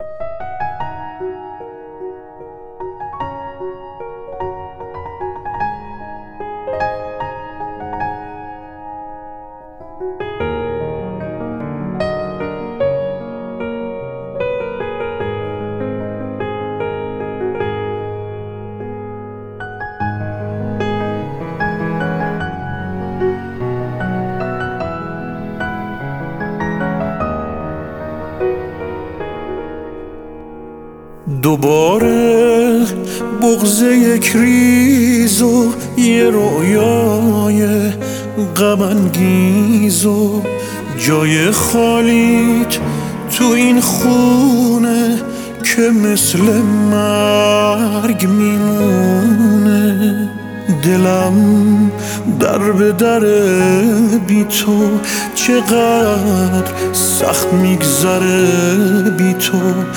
دوباره بغض یک ریز و یه رویای غم انگیز و جای خالیت تو این خونه که مثل مرگ میمونه. دلم در به در بی تو چقدر سخت میگذره، بی تو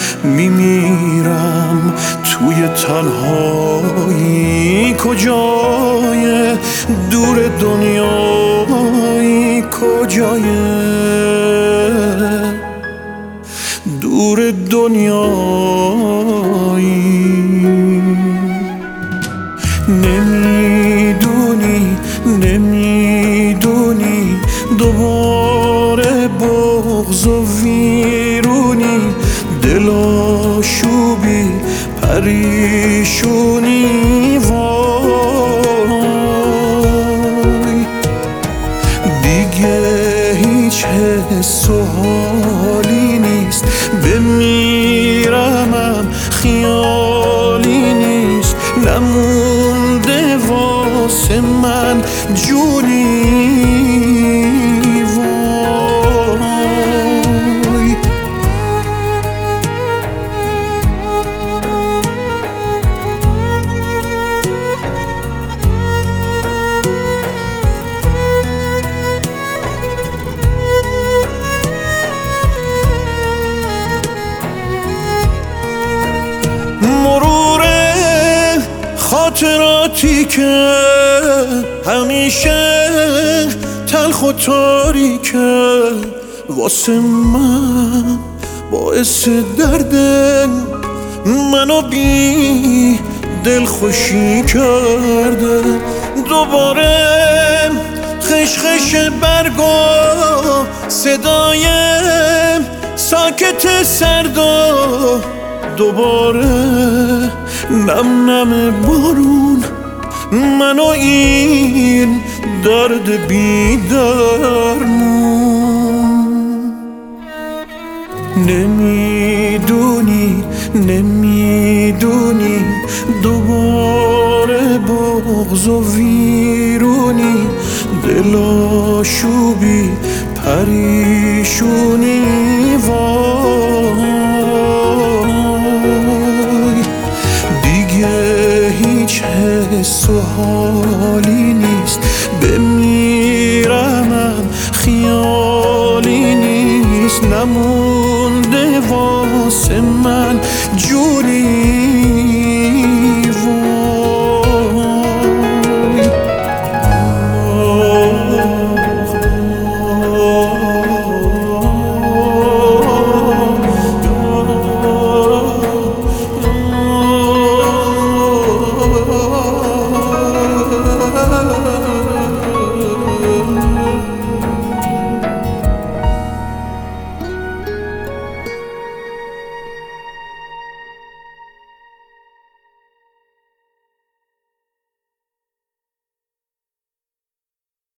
میمیرم توی تنهایی. کجای دور دنیایی، کجای دور دنیایی. نمیدونی دوباره بغض و ویرونی، دلاشوبی پریشونی. وای دیگه هیچ حس و حالی نیست، بمیرمم خیالی نیست، نمونده واسه من جونی. وای خاطراتی که همیشه تلخ و تاریکه، واسه من باعث درده، منو بی دل خوشی کرده. دوباره خشخش برگا، صدای ساکت سردا، دوباره نم نم بارون، منو این درد بی درمون. نمیدونی دوباره بغض و ویرونی، دلاشوبی پریشونی. وای دیگه هیچ حس و حالی نیست، بمیرمم خیالی نیست، نمونده واسه من جونی.